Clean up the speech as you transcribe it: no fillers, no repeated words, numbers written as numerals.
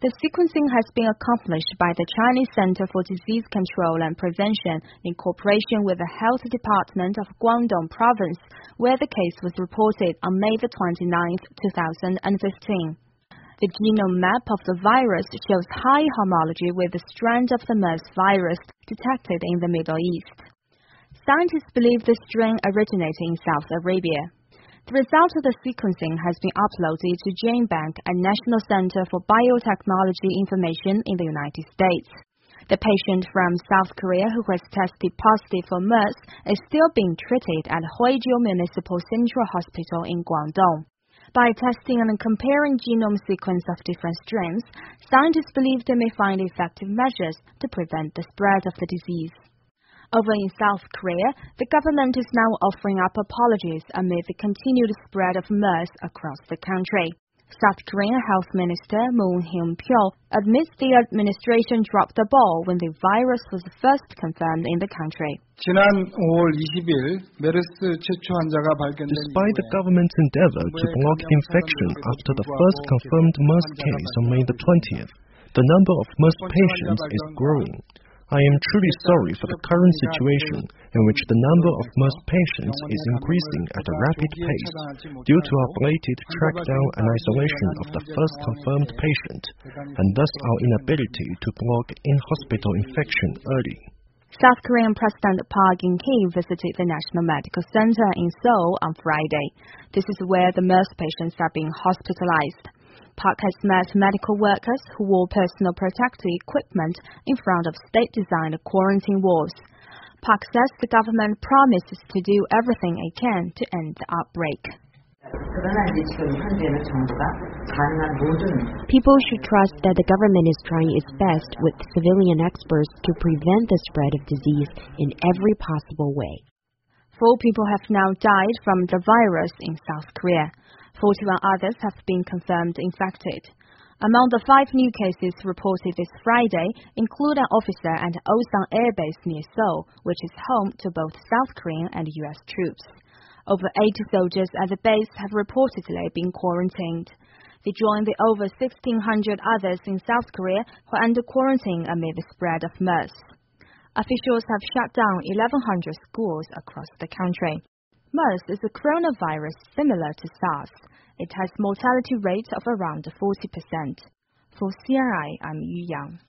The sequencing has been accomplished by the Chinese Center for Disease Control and Prevention in cooperation with the Health Department of Guangdong Province, where the case was reported on May 29, 2015. The genome map of the virus shows high homology with the strand of the MERS virus detected in the Middle East. Scientists believe the strain originated in Saudi Arabia. The result of the sequencing has been uploaded to GenBank and National Center for Biotechnology Information in the United States. The patient from South Korea who has tested positive for MERS is still being treated at Huijiu Municipal Central Hospital in Guangdong. By testing and comparing genome sequence of different strains, scientists believe they may find effective measures to prevent the spread of the disease. Over in South Korea, the government is now offering up apologies amid the continued spread of MERS across the country. South Korean Health Minister Moon Hyun-pyo admits the administration dropped the ball when the virus was first confirmed in the country. Despite the government's endeavor to block infection after the first confirmed MERS case on May the 20th, the number of MERS patients is growing. I am truly sorry for the current situation in which the number of MERS patients is increasing at a rapid pace due to our belated trackdown and isolation of the first confirmed patient, and thus our inability to block in-hospital infection early. South Korean President Park Geun-hye visited the National Medical Center in Seoul on Friday. This is where the MERS patients are being hospitalized. Park has met medical workers who wore personal protective equipment in front of state-designed quarantine walls. Park says the government promises to do everything it can to end the outbreak. People should trust that the government is trying its best with civilian experts to prevent the spread of disease in every possible way. 4 people have now died from the virus in South Korea. 41 others have been confirmed infected. Among the 5 new cases reported this Friday include an officer at Osan Air Base near Seoul, which is home to both South Korean and U.S. troops. Over 80 soldiers at the base have reportedly been quarantined. They join the over 1,600 others in South Korea who are under quarantine amid the spread of MERS. Officials have shut down 1,100 schools across the country. MERS is a coronavirus similar to SARS. It has mortality rate of around 40%. For CRI, I'm Yu Yang.